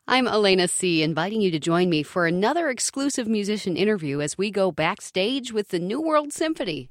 I'm Elena C., inviting you to join me for another exclusive musician interview as we go backstage with the New World Symphony.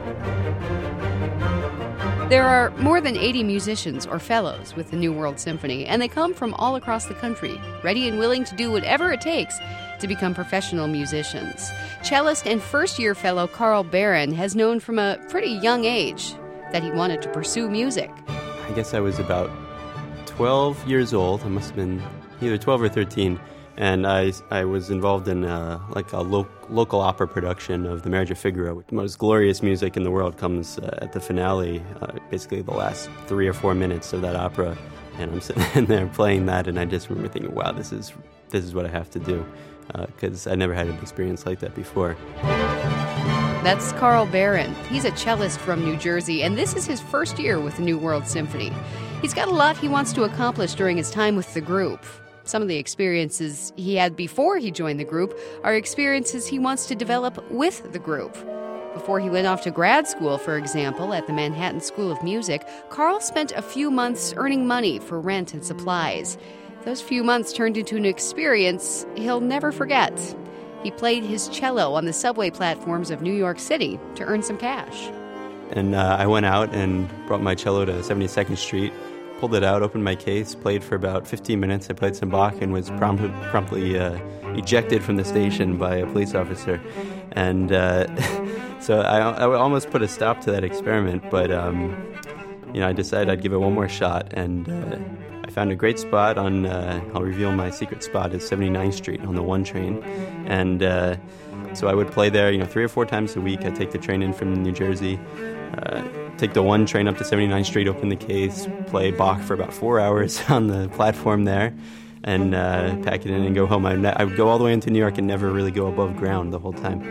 There are more than 80 musicians or fellows with the New World Symphony, and they come from all across the country, ready and willing to do whatever it takes to become professional musicians. Cellist and first-year fellow Carl Barron has known from a pretty young age that he wanted to pursue music. I guess I was about 12 years old. I must have been either 12 or 13, and I was involved in a local opera production of The Marriage of Figaro. The most glorious music in the world comes at the finale, basically the last 3 or 4 minutes of that opera, and I'm sitting in there playing that, and I just remember thinking, wow, this is what I have to do, because I never had an experience like that before. That's Carl Barron. He's a cellist from New Jersey, and this is his first year with the New World Symphony. He's got a lot he wants to accomplish during his time with the group. Some of the experiences he had before he joined the group are experiences he wants to develop with the group. Before he went off to grad school, for example, at the Manhattan School of Music, Carl spent a few months earning money for rent and supplies. Those few months turned into an experience he'll never forget. He played his cello on the subway platforms of New York City to earn some cash. And I went out and brought my cello to 72nd Street, pulled it out, opened my case, played for about 15 minutes. I played some Bach and was promptly ejected from the station by a police officer. And so I almost put a stop to that experiment, but I decided I'd give it one more shot, and I found a great spot on, I'll reveal my secret spot, is 79th Street on the 1 train. And so I would play there 3 or 4 times a week. I'd take the train in from New Jersey, take the 1 train up to 79th Street, open the case, play Bach for about 4 hours on the platform there, and pack it in and go home. I would go all the way into New York and never really go above ground the whole time.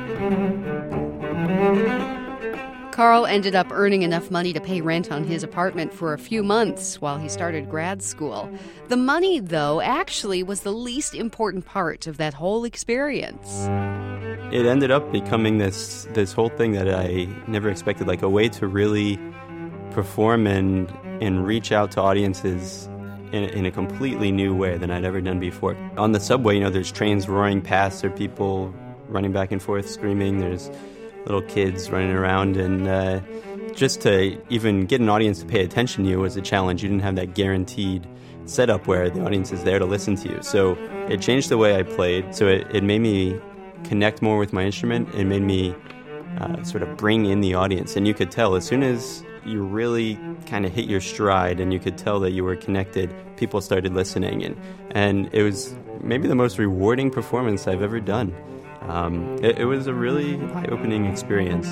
Carl ended up earning enough money to pay rent on his apartment for a few months while he started grad school. The money, though, actually was the least important part of that whole experience. It ended up becoming this whole thing that I never expected, like a way to really perform and reach out to audiences in a completely new way than I'd ever done before. On the subway, there's trains roaring past, there are people running back and forth screaming, there's little kids running around, and just to even get an audience to pay attention to you was a challenge. You didn't have that guaranteed setup where the audience is there to listen to you. So it changed the way I played. So it made me connect more with my instrument. It made me sort of bring in the audience. And you could tell as soon as you really kind of hit your stride and you could tell that you were connected, people started listening. And it was maybe the most rewarding performance I've ever done. It was a really eye-opening experience.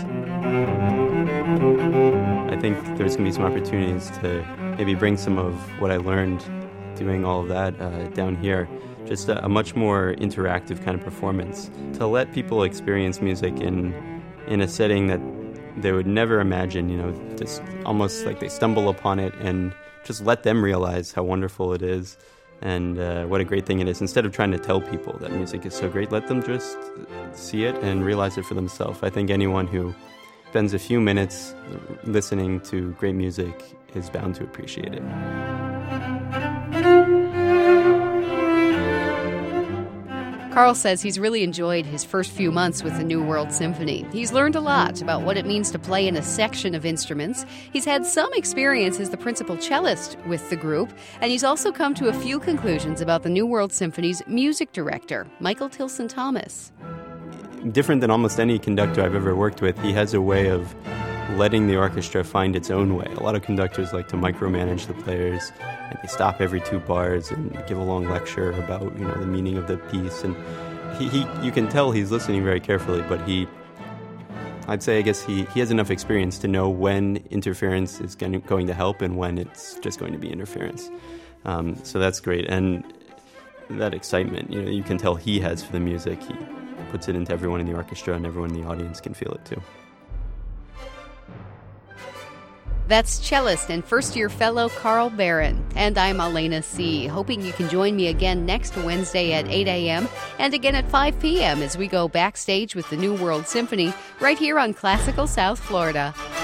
I think there's going to be some opportunities to maybe bring some of what I learned doing all of that down here. Just a much more interactive kind of performance. To let people experience music in a setting that they would never imagine, just almost like they stumble upon it, and just let them realize how wonderful it is. And what a great thing it is. Instead of trying to tell people that music is so great, let them just see it and realize it for themselves. I think anyone who spends a few minutes listening to great music is bound to appreciate it. Carl says he's really enjoyed his first few months with the New World Symphony. He's learned a lot about what it means to play in a section of instruments. He's had some experience as the principal cellist with the group, and he's also come to a few conclusions about the New World Symphony's music director, Michael Tilson Thomas. Different than almost any conductor I've ever worked with, he has a way of letting the orchestra find its own way. A lot of conductors like to micromanage the players, and they stop every 2 bars and give a long lecture about the meaning of the piece. And he you can tell he's listening very carefully, but I'd say he has enough experience to know when interference is going to help and when it's just going to be interference. So that's great, and that excitement you can tell he has for the music. He puts it into everyone in the orchestra, and everyone in the audience can feel it too. That's cellist and first-year fellow Carl Barron. And I'm Elena C., hoping you can join me again next Wednesday at 8 a.m. and again at 5 p.m. as we go backstage with the New World Symphony right here on Classical South Florida.